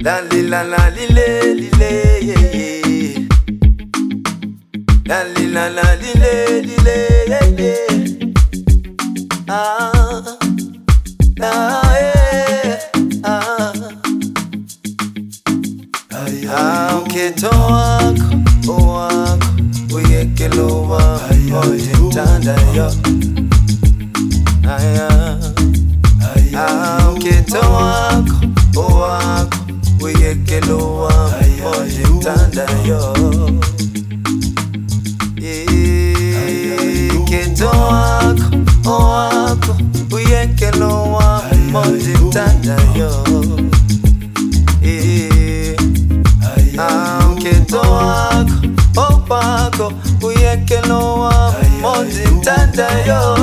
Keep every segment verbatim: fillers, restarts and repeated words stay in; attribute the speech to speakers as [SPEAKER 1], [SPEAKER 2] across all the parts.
[SPEAKER 1] La li la la li le li le yeah, yeah. La li la la li le li le yeah, yeah. Ah, ah, yeah, ah. Mkheto wako wako uyekelowa mthandayo. Mkheto wako wako uyekelowa mthandayo. Mkheto wako wako uyekelowa mthandayo. Mkheto wako wako uyekelowa mthandayo.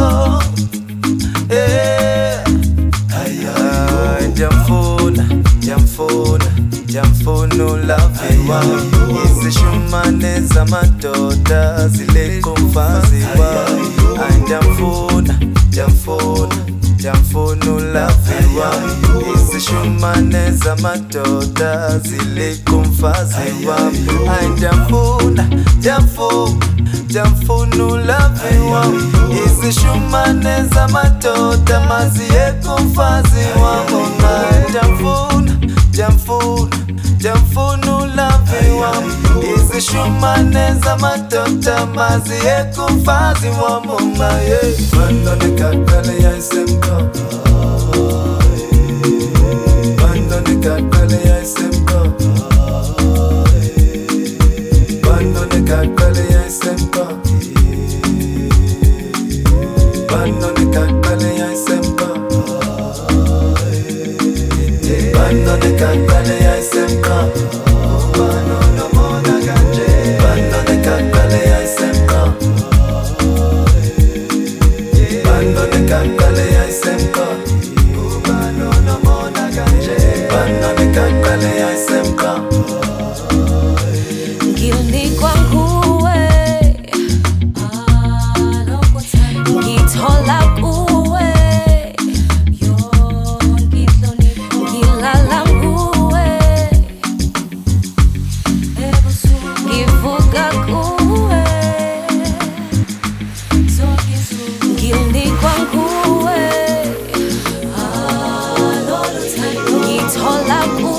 [SPEAKER 1] Jamfuna, jamfuna, jamfuna ulaviwa. Izishumane zamadoda zilekumfaziwa. Jamfuna, jamfuna, jamfuna ulaviwa. Izishumane zamadoda zilekumfaziwa. Jamfuna, jamfuna, jamfuna ulaviwa. Izishumane zamadoda maziyekumfaziwa. Jamfuna, jamfuna, jamfuna ulaviwa. Izishumane zamadoda maziyekumfaziwa. Bando nekakale ya isemko, bando nekakale ya isemko, bando nekakale ya isemko, bando nekakale ya isemko, bando nekakale ya isemko, bando no mona ganje, bando nekakale ya isemko, bando nekakale ya isemko, bando no mona ganje, bando nekakale ya isemko.
[SPEAKER 2] Ngilini kwanguwe, ngithola kuwe, ngilala kuwe, ngivuka kuwe. Ngilini kwanguwe, ngithola kuwe.